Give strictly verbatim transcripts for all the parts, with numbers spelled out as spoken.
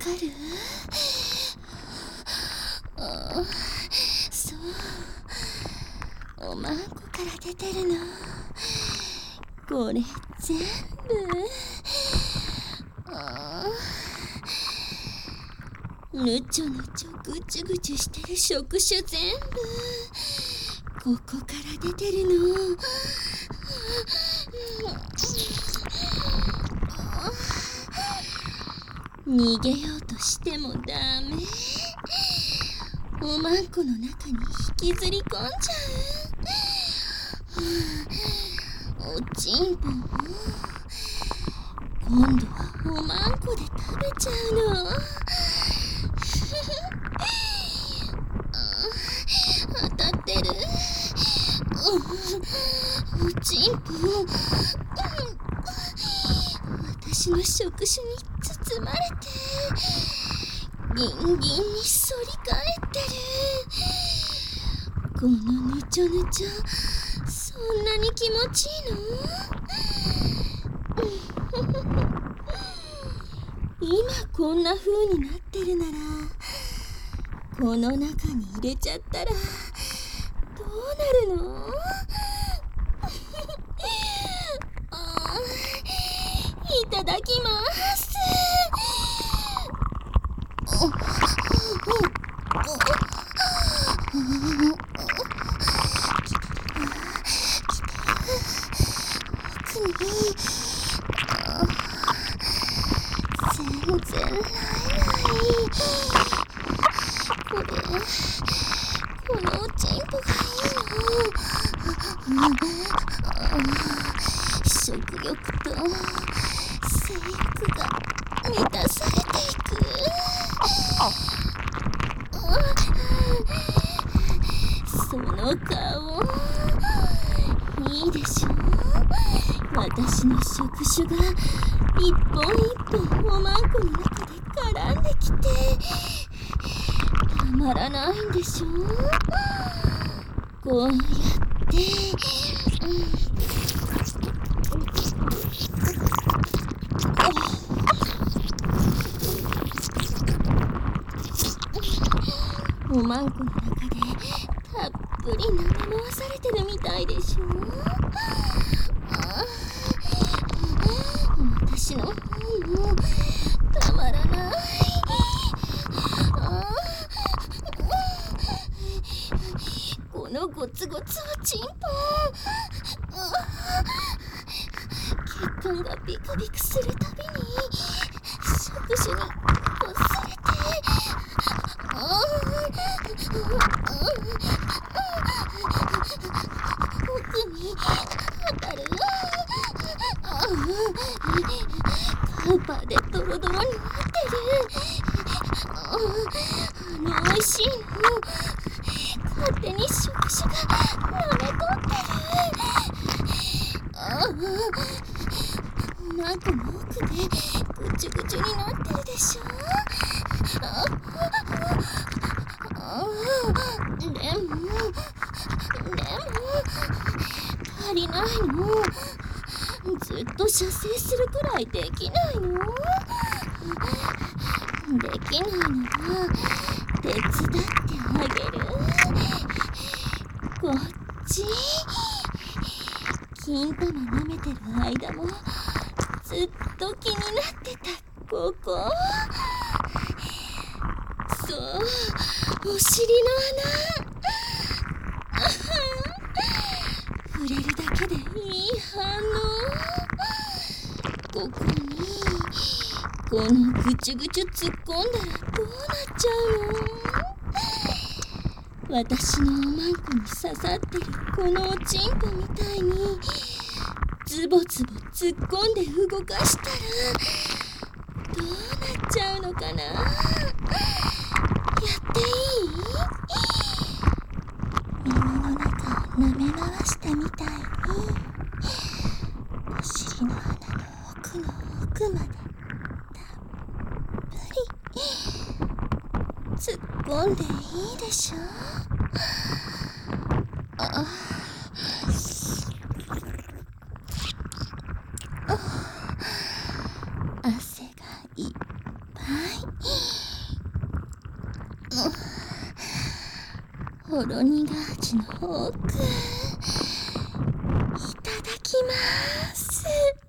る？あ、そう、おまんこから出てるの。これ全部。あ、ぬちょぬちょぐちゅぐちゅしてる触手全部ここから出てるの。逃げようとしてもダメ。おまんこの中に引きずり込んじゃう。おちんぽも今度はおまんこで食べちゃうの。当たってる。おちんぽ、私の触手に包まれてギンギンに反り返ってる。このぬちょぬちょ、そんなに気持ちいいの？今こんな風になってるなら、この中に入れちゃったらどうなるの？あ、いただきます。全然ないない。これ、このおちんぽがいいの。食欲と性欲が満たされていく。その顔、いいでしょ？私の触手が一本一本おまんこの中で絡んできてたまらないんでしょ？こうやって、うん、おまんこの中でたっぷり舐め回されてるみたいでしょ？あ、私の方もたまらない。あ、このゴツゴツおちんぽ、血管がビクビクするたびに触手にこすれて、奥に当たる。カウパーでドロドロになってる。あの美味しいの勝手に触手が舐め取ってる。ああ、おまんこの奥でぐちゅぐちゅになってるでしょ。ああ、でもでも足りないの。ずっと射精するくらいできないの？できないのは手伝ってあげる。こっち。金玉舐めてる間もずっと気になってたここ。そう、お尻の穴。触れるだけでいい反応。ここにこのぐちゅぐちゅ突っ込んだらどうなっちゃうの？私のおまんこに刺さってるこのおちんぽみたいにズボズボ突っ込んで動かしたらどうなっちゃうのかな？やっていい？耳の中を舐め回してみたいにお尻の穴の奥の奥まで突っ込んでいいでしょ？ああ、汗がいっぱい。 ほろ苦味の奥、いただきます。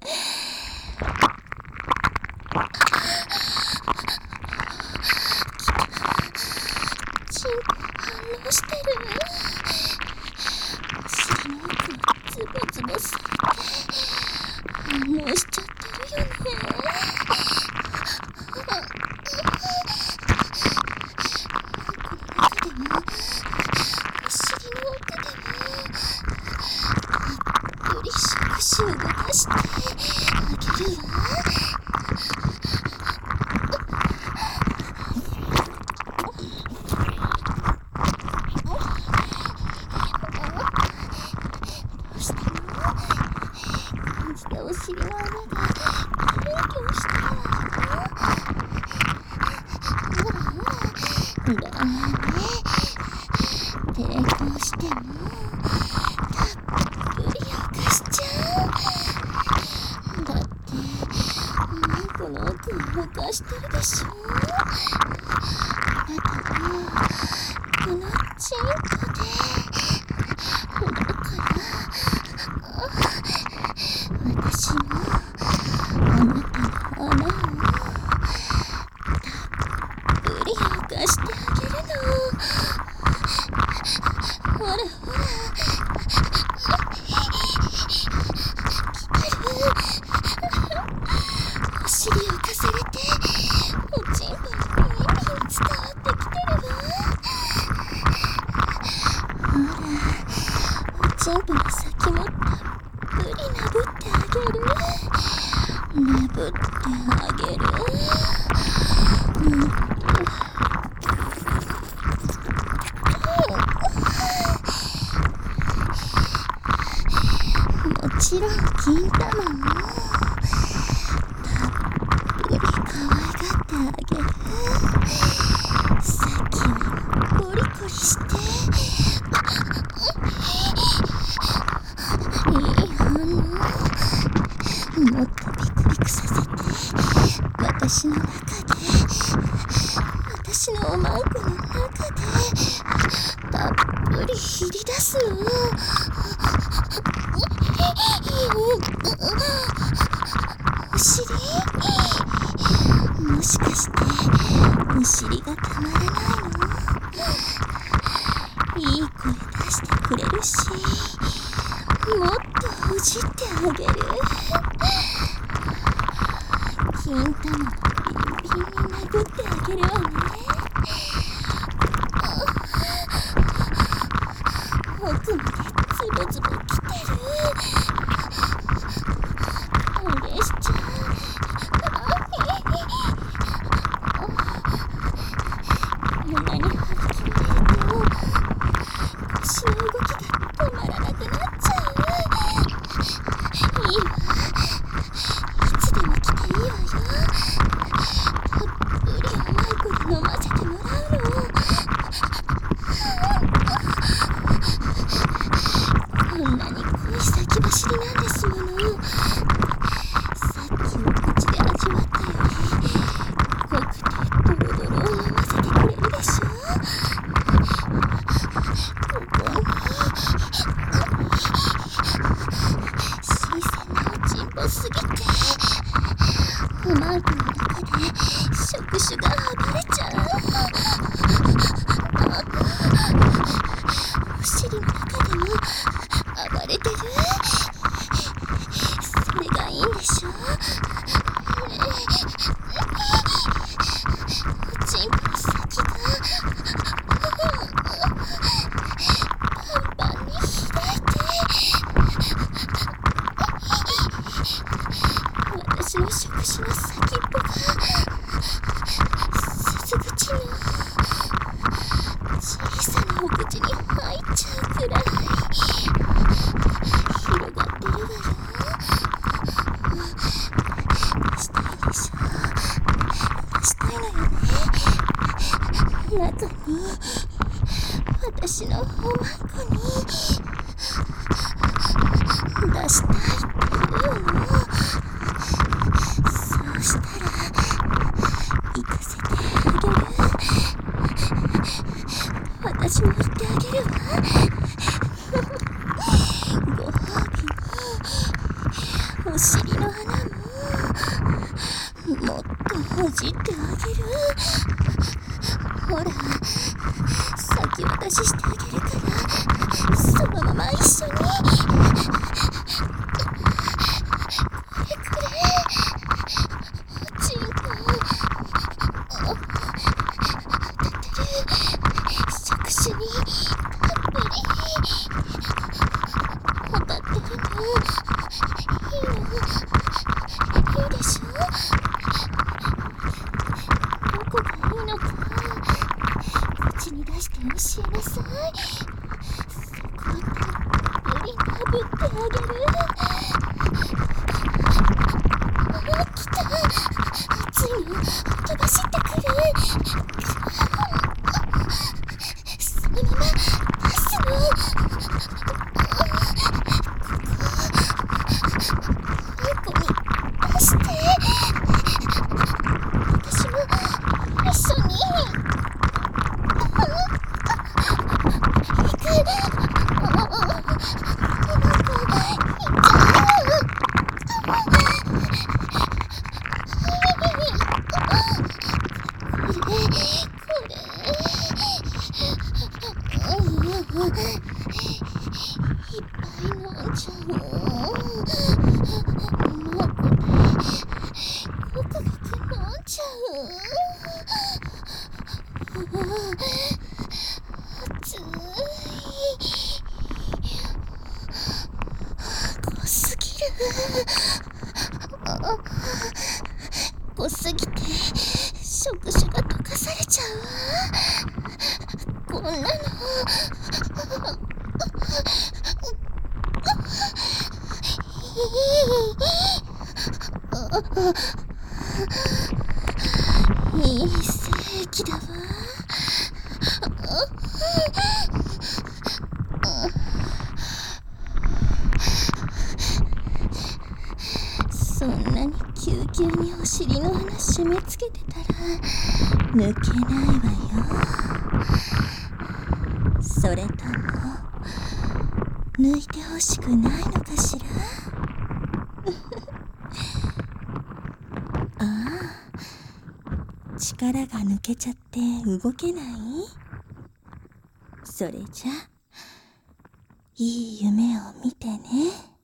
チンポ反応してる。お尻の奥をズボズボされて反応しちゃってるよね。足を動かしてあげるわ。どうしたの？感じでお尻の穴がキュンキュンしてるわ。ほらほら、ダメ。抵抗してもたっぷり溶かしちゃう。だっておまんこの奥を溶かしてるでしょ。あなたもこのチンポでだから私もあなたの穴をたっぷり溶かしてあげるの。ほらほら、お尻をかされておちんぽにビンビン伝わってきてるわ。ほら、おちんぽの先もたっぷりなぶってあげる。なぶってあげる。うん、もちろん金玉もたっぷり可愛がってあげる。さっきよりもコリコリしていい反応。もっとビクビクさせて私の中で、私のおまんこの中でたっぷりひり出すの。お尻？もしかしてお尻がたまらないの？いい声出してくれるし、もっとほじってあげる。金玉のビンビンに殴ってあげるわね。奥までズボズボきてる。嬉しちゃう。こんなに張り切られると腰の動きが止まらなくなっちゃう。いいわ、いつでも来ていいわよ。たっぷりおまんこで飲ませてもらうの。こんなに濃い先走りなんですもの。さっきお口で味わったより濃くてドロドロを飲ませてくれるでしょ。ここに新鮮なおちんぽすぎておまんこの中で触手が暴れちゃう。お尻の中でも暴れてる。それがいいんでしょ。おちんぽの先がパンパンに開いて私の触手の先っぽが鈴口の小さなお口に入っちゃうくらい広がってるわよ。したいでしょ。したいのよね。中に私のおまんこに出したいって言うの。そうしたら行かせてあげる。私も行ってあげる。 ほじってあげる。ほら、先渡ししてあげるから、そのまま一緒に。これこれ、おちんこ当たってる。触手にたっぷり当たってるの。いいの、いいでしょ。どこがいいのか口に出して教えなさい。そこをたっぷりなぶってあげる。あ、来た。熱いの飛ばしてくる。そのまま出すの。ここに出して。私も一緒に。行く。あ、なんか痛い。これこれ、うん、いっぱい飲んじゃう。もうこれごくごく飲んじゃう。熱い。濃すぎる。濃すぎて触手が溶かされちゃうわ。こんなのいい精液だわ。そんなにぎゅうぎゅうにお尻の穴締め付けてたら抜けないわよ。それとも抜いてほしくないのかしら。ああ、力が抜けちゃって動けない？それじゃいい夢を見てね。